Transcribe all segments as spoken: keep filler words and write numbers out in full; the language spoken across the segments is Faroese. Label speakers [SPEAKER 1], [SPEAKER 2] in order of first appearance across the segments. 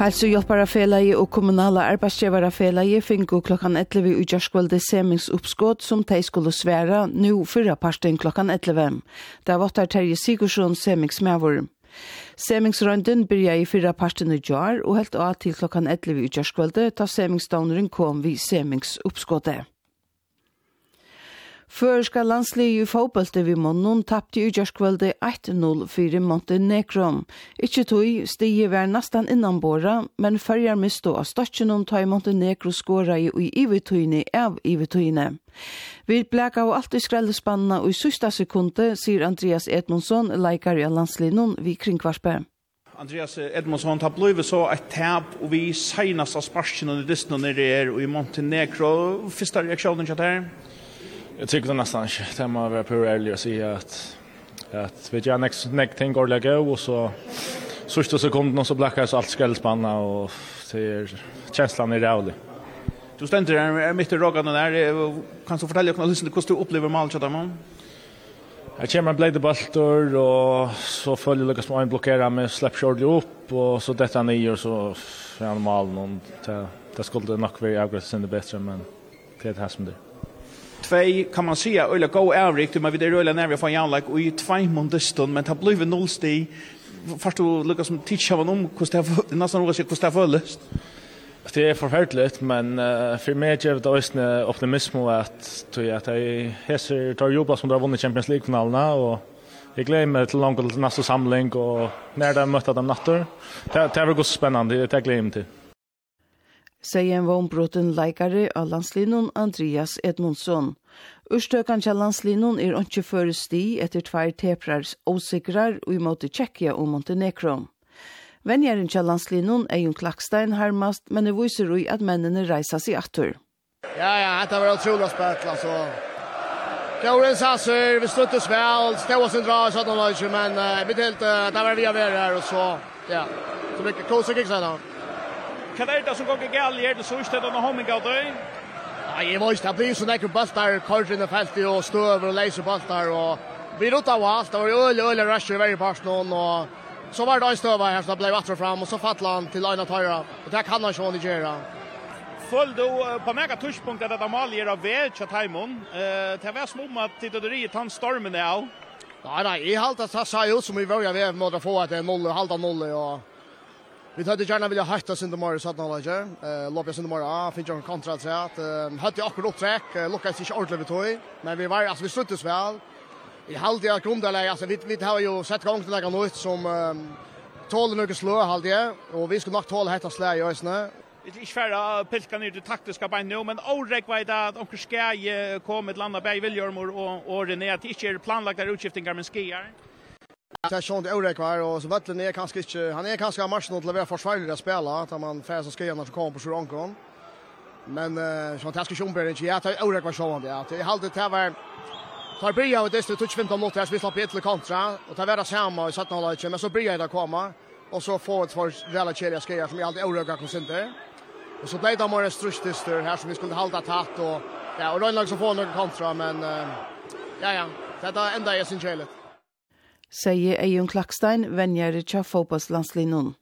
[SPEAKER 1] Hälsohjälparafélagi og kommunala arbeidsgivarafélagi fingu klokkan elleve i gjørskvölde semingsuppskott som de skulle sværa nu fyrra parsten klokkan elleve. Det var Terje Sigurdsson semingsmævur. Semingsrønden byrja i fyrra parsten i jar og helt av til klokkan elleve i gjørskvölde ta semingsdauneren kom vi semingsuppskottet. Førska landslige i fotballte vi måneden tappte i gjørskvölde ett noll for Montenegro. Ikke tog, stiget var nesten innanbåra, men førjar misto av støtjennom ta i Montenegro skåra i ivetøyne av ivetøyne. Vi blek av alt i skrellespanna og i sista sekunde, sier Andreas Edmundsson, leikar i landslinjen vi kringkvarspe.
[SPEAKER 2] Andreas Edmundsson har blivit så ett tab och vi senast av sparsen under distan när det är i Montenegro. Första reaktionen till det här?
[SPEAKER 3] Jag tycker det nästan inte. Det må vara på ärlig att säga att, att vi gör nästa ting går lägga och så sista sekunden och så blackar så allt skrällspanna och det är känslan är rävlig.
[SPEAKER 2] Du ständer där mitt i roggan där. Kan du fortälja hur du upplever målet där man?
[SPEAKER 3] Jag kommer en bladebultor och så följer lyckas man blockera med släpp shortly upp och så detta ner och så är han mål någon det det skulle nog vara aggressivt in det bättre men det är det som det.
[SPEAKER 2] Två kan man säga öle go average men vi det öle när vi får igen like och två måndeston men det blev noll steg. Fast du lyckas som teacher var om hur det nästan något hur det förlöst.
[SPEAKER 3] Det är förfärligt men uh, för mig är det också en optimism att tror jag att jag häser tar jobba som har vunnit Champions League-finalerna och jag glömmer till långt till nästa samling och när de möter dem natter. Det det var så spännande det glömmer till.
[SPEAKER 1] Säger en vonbroten leikare av landslinjen Andreas Edmundsson. Urstøkan til landslinjen er ikke før sti etter tvær teprars osikrar og imot Tjekkia og Montenegro. Venjeren til landslinjen er Jon Klakstein hermast, men det viser jo at mennene reiser seg atter.
[SPEAKER 4] Ja, ja, det var utrolig spett, altså. Gård insatser, vi sluttet vel, stod oss en dra i sånn løsje, men uh, vi delte, det var vi av her, og så, ja, så mycket kosig ikke sånn.
[SPEAKER 2] Hva er det som går galt i det så stedet av homing av deg?
[SPEAKER 4] Nei, jeg vet, det blir så nekker bøltar, kort inn i feltet og støver og leiser bøltar, og vi rota av alt, det var jo øye, øye rusher i hver parten, og så var det en støver her som ble vattret fram, og så fattlet han til Aina Tøyra, og det kan han ikke gjøre.
[SPEAKER 2] Følg du på meg touchpunkt at det mal gjør av ved til Taimon, det var som om at tidoderiet han stormen er av?
[SPEAKER 4] Nei, nei, jeg halte at det sa ut som vi var ved med å få et noll, halvt av noll, og vi hade gärna vilja höjta sin demar så att han lägger. Eh Lopia sin demar, ah, finns ju en kontrakt så att eh hade akkurat uppträck, lyckas inte ordentligt tog, men vi var alltså vi slutade väl. I halvt jag grundlägga alltså vi vi har ju sett gång till lägga något som um, tål några slå halvt jag och vi ska nog tåla hetta slä i ösnä.
[SPEAKER 2] Det är inte färra pilka ner det taktiska på nu men Orek vet att onkel ska komma ett landa berg Viljormor och och René att inte planlagda utskiftningar med skiar.
[SPEAKER 4] Det är sånt Orek var och så vattnet är kanske inte han är kanske marschen att leverera försvarliga spela att man färs och skriarna som kommer på Surankon. Men eh så att ska ju inte ja att Orek var så ja att jag hade det var tar börja och det är touch femton minuter så vi släpper ett till kontra och tar vara samma och sätta hålla men så börjar det komma och så får ett för relativa skriar som jag alltid Orek kan koncentrera. Och så blev det mer strustister här som vi skulle hålla tätt och ja och då lag så får några kontra men uh, ja ja det är ända essentiellt.
[SPEAKER 1] Säger Jon Klakstein, vänjare till fotbollslandslinjen.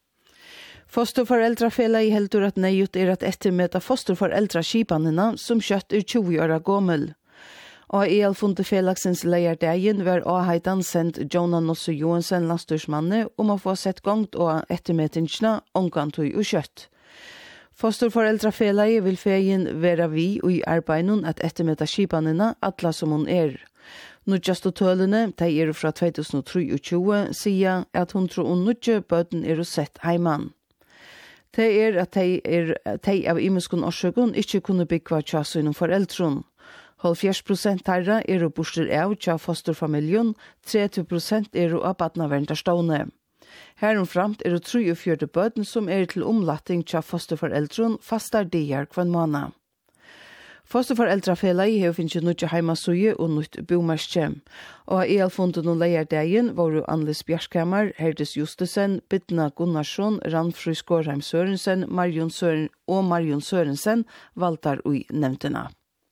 [SPEAKER 1] Fosterföräldrafälla i heldur att nejut är att eftermäta fosterföräldraskipanina som kött är tjugo år gammel. Og i elfunte felagsens leiardegin var avheitan sendt Jona Nosse Johansen landstyrsmanne om å få sett gongt og ettermetingsna omkantui og kjøtt. Fosterforeldrafelaget vil fegin vera vi og i arbeidnun at ettermeta skipanina atla som hon er. Nudjasto tølene, de er fra to tusen tjuetre, sier at hun tror hun nudje bøten er sett heiman. Det er at de, er, de av imenskun årsøkun ikke kunne byggva tjasso innom foreldrun. halvfjerds prosent herra er og borster av tja fosterfamiljen, tretti prosent er og av badnaverndastående. Heromframt er og treogfjørte bøten som er til omlatting tja fosterforeldrun fastar dier kvann måned. Fosterforeldrafellegi har finnet nødja heimasuje og nødt bomerskje. Og i elfunden og leiardegin var jo Anlis Bjerskammar, Herdes Justesen, Bidna Gunnarsson, Ranfru Skårheim Sørensen, Marion Søren og Marion Sørensen valtar ui nevntena.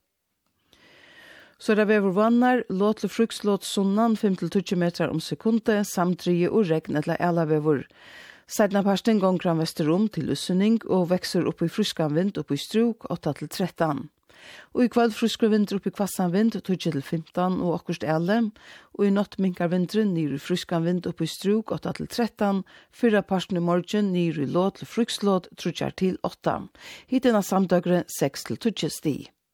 [SPEAKER 1] Så det var vannar, låt til frukslåt sunnan fem til tjue meter om sekundet, samtrige og regn eller elavever. Seidna parsten gonger han vesterom til Ussunning og vekser opp i fruskan vind opp i Struk åtta til tretton. Og i kveld fruskre vind opp i kvassan vind tolv til femton og akkurst ele, og i natt minkar vindren nyr i fruskan vind opp i Struk åtta til tretton, fyrra parsten i morgen nyr i låt til frukslåt trutjar til åtta. Hittin av samdøgre seks til tolv sti.